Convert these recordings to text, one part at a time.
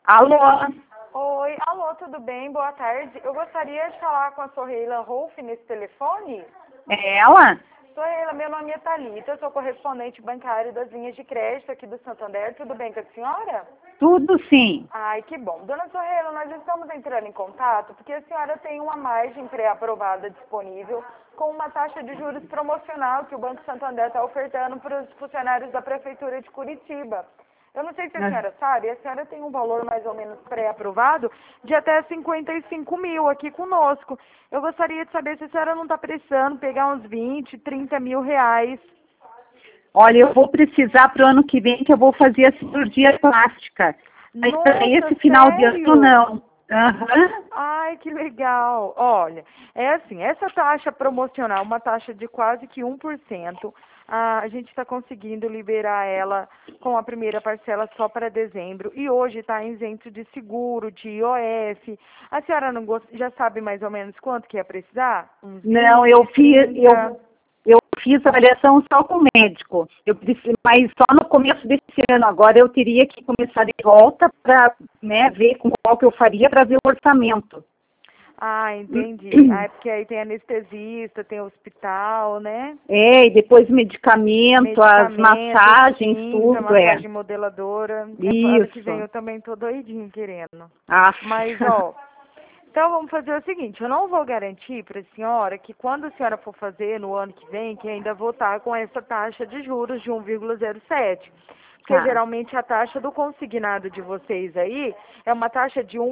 Alô? Oi, alô, tudo bem? Boa tarde. Eu gostaria de falar com a Sorreila Rolf nesse telefone. É ela? Sorreila, meu nome é Thalita, eu sou correspondente bancário das linhas de crédito aqui do Santander. Tudo bem com a senhora? Tudo sim. Ai, que bom. Dona Sorreila, nós estamos entrando em contato porque a senhora tem uma margem pré-aprovada disponível com uma taxa de juros promocional que o Banco Santander está ofertando para os funcionários da Prefeitura de Curitiba. Eu não sei se a senhora sabe, a senhora tem um valor mais ou menos pré-aprovado de até 55 mil aqui conosco. Eu gostaria de saber se a senhora não está precisando pegar uns 20, 30 mil reais. Olha, eu vou precisar para o ano que vem que eu vou fazer a cirurgia plástica. Mas para esse Nossa, final de ano sério? não. Aham. Ai, que legal. Olha, é assim, essa taxa promocional, uma taxa de quase que 1%, a gente está conseguindo liberar ela com a primeira parcela só para dezembro. E hoje está isento de seguro, de IOF. A senhora não já sabe mais ou menos quanto que ia precisar? Uns Não, 20, 30? eu fiz a avaliação só com o médico. Mas só no começo desse ano. Agora eu teria que começar de volta para, né, ver com qual que eu faria para ver o orçamento. Ah, entendi. Ah, é porque aí tem anestesista, tem hospital, né? É, e depois medicamento, as Medicamentos, massagens, tinta, tudo, é. massagem modeladora. Ano que vem Isso. eu também tô doidinho querendo. Ah, Mas, ó, então vamos fazer o seguinte, eu não vou garantir para a senhora que quando a senhora for fazer no ano que vem, que ainda vou estar com essa taxa de juros de 1,07. Porque tá, geralmente a taxa do consignado de vocês aí é uma taxa de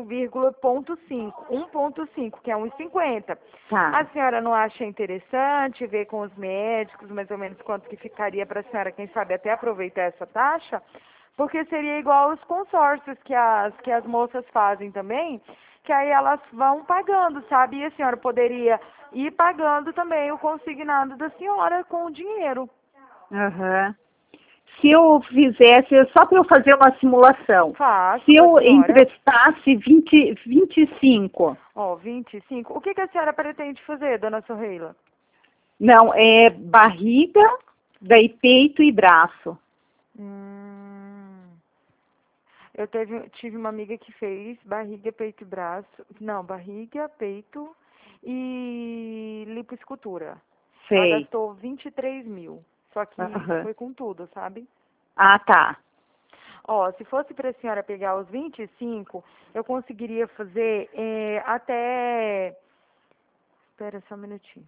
1,5, que é 1,50. tá. A senhora não acha interessante ver com os médicos mais ou menos quanto que ficaria para a senhora, quem sabe até aproveitar essa taxa? Porque seria igual os consórcios que as moças fazem também, que aí elas vão pagando, sabe? E a senhora poderia ir pagando também o consignado da senhora com o dinheiro. Aham. Se eu fizesse, só para eu fazer uma simulação, Faço se com a eu senhora. emprestasse 25, Ó, 25. O que que a senhora pretende fazer, dona Sorreila? não, é barriga, daí peito e braço. Hum, eu tive uma amiga que fez barriga, peito e braço. Não, barriga, peito e lipoescultura. Ela Sei. gastou 23 mil. Só que Aham. foi com tudo, sabe? Ah, tá. Ó, se fosse para a senhora pegar os 25, eu conseguiria fazer até. Espera só um minutinho.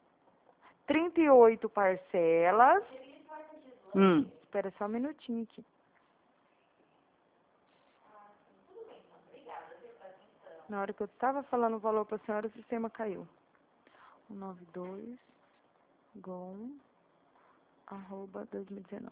38 parcelas. Hum. Espera só um minutinho aqui. Na hora que eu estava falando o valor para a senhora, o sistema caiu. 192 gon @2019.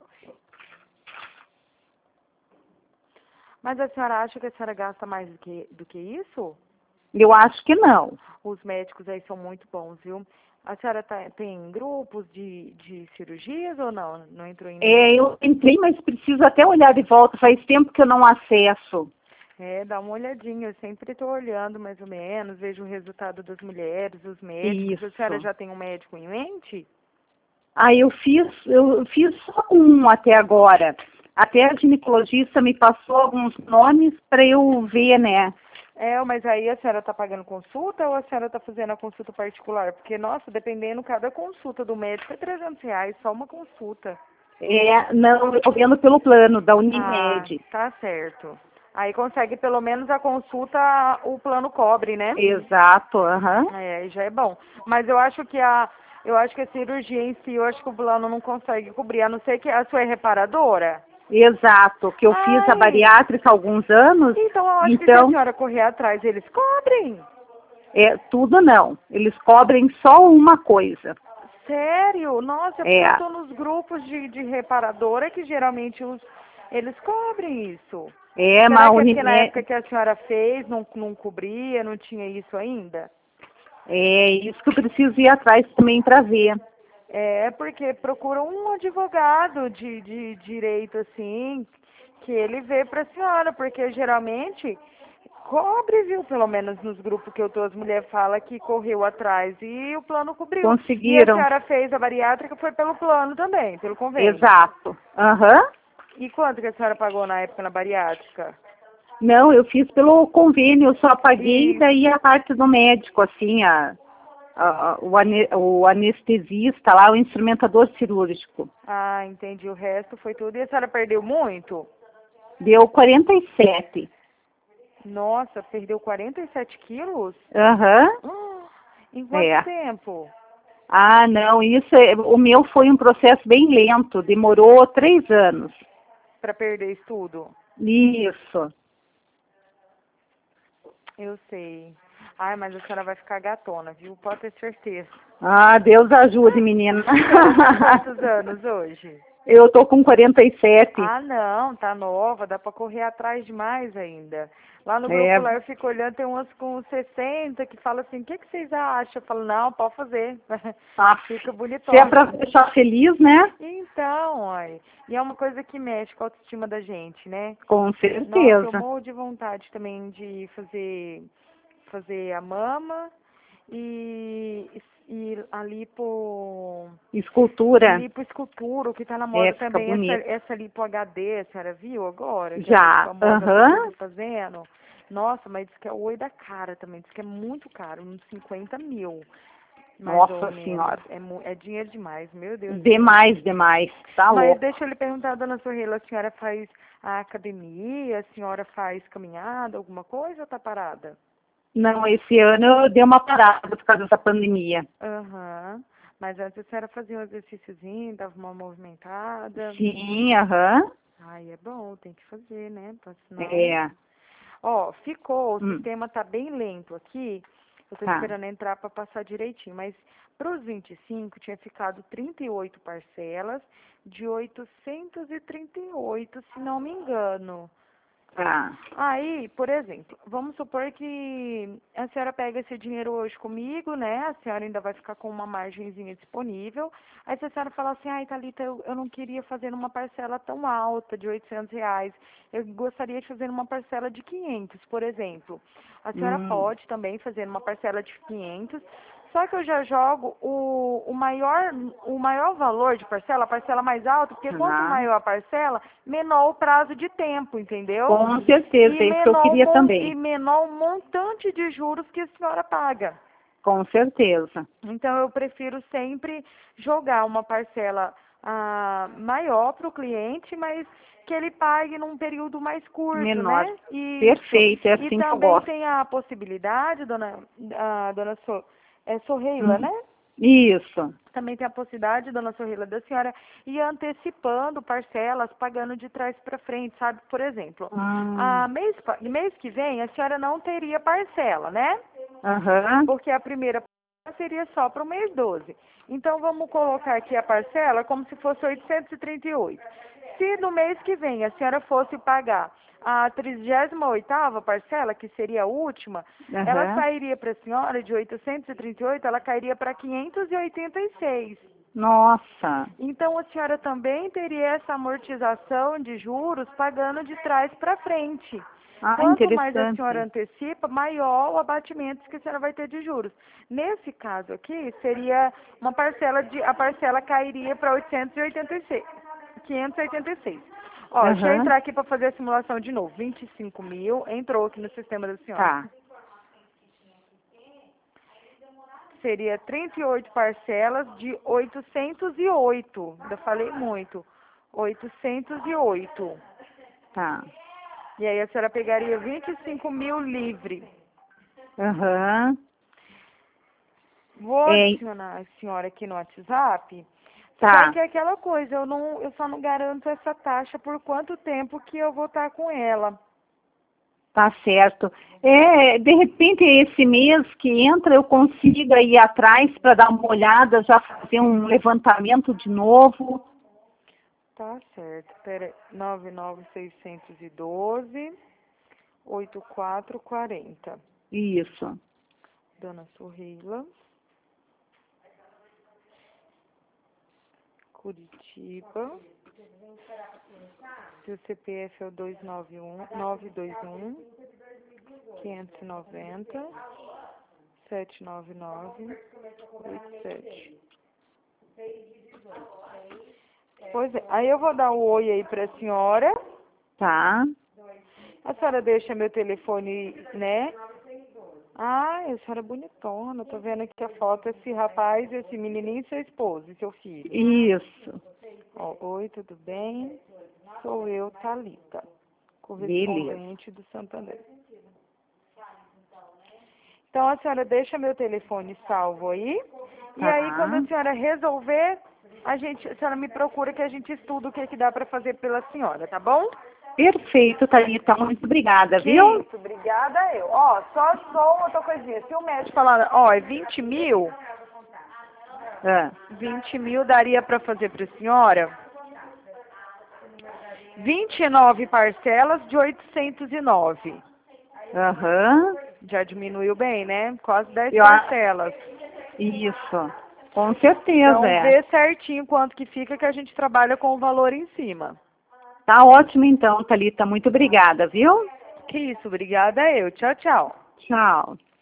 Mas a senhora acha que a senhora gasta mais do que isso? Eu acho que não. Os médicos aí são muito bons, viu? A senhora tem grupos de cirurgias ou não? Não entrou em nenhum? Eu entrei, mas preciso até olhar de volta. Faz tempo que eu não acesso. Dá uma olhadinha. Eu sempre estou olhando mais ou menos, vejo o resultado das mulheres, os médicos. A senhora Isso. já tem um médico em mente? Ah, eu fiz só um até agora. Até a ginecologista me passou alguns nomes para eu ver, né? Mas aí a senhora está pagando consulta ou a senhora está fazendo a consulta particular? Porque, nossa, dependendo, cada consulta do médico é R$ 300, só uma consulta. Não, eu estou vendo pelo plano da Ah, Unimed. tá certo. Aí consegue pelo menos a consulta, o plano cobre, né? Exato, aham. Aí já é bom. Mas eu acho que a cirurgia em si, eu acho que o plano não consegue cobrir, a não ser que a sua é reparadora. Exato, que eu fiz a Ai, bariátrica há alguns anos, então eu acho que se a então, senhora correr atrás, eles cobrem. tudo não. Eles cobrem só uma coisa. Sério? Nossa, é porque eu É, tô nos grupos de reparadora que geralmente eles cobrem isso. mas Será a que é porque na Unimed, época que a senhora fez não cobria, não tinha isso ainda? é isso que eu preciso ir atrás também para ver. Porque procura um advogado de direito, assim, que ele vê pra senhora, porque geralmente cobre, viu? Pelo menos nos grupos que eu tô, as mulheres falam que correu atrás e o plano cobriu. E a Conseguiram? senhora fez a bariátrica, foi pelo plano também, pelo convênio. Exato. Aham. E quanto que a senhora pagou na época na bariátrica? Não, eu fiz pelo convênio, eu só paguei Isso. daí a parte do médico, assim, o anestesista lá, o instrumentador cirúrgico. Ah, entendi. O resto foi tudo. E a senhora perdeu muito? Deu 47. Nossa, perdeu 47 quilos? Aham, Em quanto é. tempo? Ah, não, o meu foi um processo bem lento, demorou 3 anos. Pra perder isso tudo? Isso. Eu sei. Ai, mas a senhora vai ficar gatona, viu? Pode ter certeza. Ah, Deus ajude, menina. A senhora tem quantos anos hoje? Eu tô com 47. Ah, não, tá nova, dá pra correr atrás demais ainda. Lá no grupo É, lá eu fico olhando, tem umas com 60 que falam assim, o que vocês acham? Eu falo, não, pode fazer. ah, Fica se é bonitona. pra deixar feliz, né? Então, olha, e é uma coisa que mexe com a autoestima da gente, né? Com Nossa, eu certeza. morro de vontade também de fazer a mama e a Escultura, lipoescultura, o que tá na moda fica também, bonito. essa lipo HD, a senhora viu agora? Que é muito Já, famosa, tá aham. tudo fazendo. Nossa, mas diz que é o oi da cara também, diz que é muito caro, uns 50 mil, mais ou Nossa menos. Senhora. É dinheiro demais, meu Deus do céu. Demais, demais. Tá Mas louco. deixa eu lhe perguntar, dona Sorrila, a senhora faz a academia, a senhora faz caminhada, alguma coisa ou tá parada? Não, esse ano eu dei uma parada por causa da pandemia. Aham. Mas antes a senhora fazia um exercíciozinho, dava uma movimentada. Sim, aham. Ai, é bom, tem que fazer, né? Pra senão. É. Ó, ficou, o Hum, sistema tá bem lento aqui. Eu tô tá. esperando entrar para passar direitinho, mas para os 25 tinha ficado 38 parcelas de 838, se não me engano. Tá. Aí, por exemplo, vamos supor que a senhora pega esse dinheiro hoje comigo, né? A senhora ainda vai ficar com uma margenzinha disponível. Aí se a senhora falar assim, ai, Thalita, eu não queria fazer numa parcela tão alta, de R$ 800. Eu gostaria de fazer numa parcela de 500, por exemplo. A senhora Hum, pode também fazer numa parcela de 500. Só que eu já jogo o maior valor de parcela, a parcela mais alta, porque quanto tá. maior a parcela, menor o prazo de tempo, entendeu? Com certeza, é isso que eu queria E também. menor o montante de juros que a senhora paga. Com certeza. Então, eu prefiro sempre jogar uma parcela maior para o cliente, mas que ele pague num período mais curto, Menor. né? Isso. Perfeito, é E assim que eu também gosto. tem a possibilidade, dona Sorreila, Hum, né? isso. Também tem a possibilidade, dona Sorrila, da senhora ir antecipando parcelas, pagando de trás para frente, sabe? Por exemplo, Hum, mês que vem a senhora não teria parcela, né? aham. Porque a primeira parcela seria só para o mês 12. Então, vamos colocar aqui a parcela como se fosse 838. Se no mês que vem a senhora fosse pagar a 38ª parcela, que seria a última, ela Aham. sairia para a senhora de 838, ela cairia para 586. Nossa. Então, a senhora também teria essa amortização de juros pagando de trás para frente. Ah, Quanto mais a senhora interessante. antecipa, maior o abatimento que a senhora vai ter de juros. Nesse caso aqui, seria a parcela cairia para 886, 586. Ó, deixa eu Aham. entrar aqui para fazer a simulação de novo. 25 mil, entrou aqui no sistema da senhora. Tá. Seria 38 parcelas de 808. Ainda falei muito. 808. Tá. E aí a senhora pegaria 25 mil livre. Aham. Vou É, adicionar a senhora aqui no WhatsApp. Só tá. que é aquela coisa, eu só não garanto essa taxa por quanto tempo que eu vou estar com ela. Tá certo. De repente, esse mês que entra, eu consiga ir atrás para dar uma olhada, já fazer um levantamento de novo. Tá certo. Pera aí. 99612-8440. Isso. Dona Sorrila, Curitiba. Seu CPF é o 291-921-590-799-87. Pois é, aí eu vou dar um oi aí pra senhora. Tá. A senhora deixa meu telefone, né? Ah, a senhora é bonitona. Tô vendo aqui a foto, esse rapaz, esse menininho, seu esposo e seu filho. Isso. Ó, oi, tudo bem? Sou eu, Thalita, Beleza. correspondente do Santander. Então, a senhora deixa meu telefone salvo aí. E aí, quando Tá. a senhora resolver, a senhora me procura que a gente estuda o que dá para fazer pela senhora, tá bom? Perfeito, Thalita. Muito obrigada, Que viu? isso, obrigada eu. Ó, só outra coisinha. Se o médico falar, ó, é 20 mil, Ah, 20 mil daria para fazer para a senhora 29 parcelas de 809. Aham. Já diminuiu bem, né? Quase 10 Eu a- parcelas. Isso. Com certeza, Então, é. vê certinho quanto que fica que a gente trabalha com o valor em cima. Tá ótimo então, Thalita. Muito obrigada, viu? Que isso, obrigada eu. Tchau, tchau. Tchau.